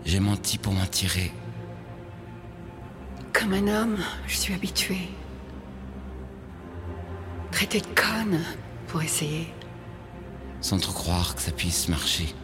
J'ai menti pour m'en tirer. Comme un homme, je suis habituée. Traité de conne pour essayer. Sans trop croire que ça puisse marcher.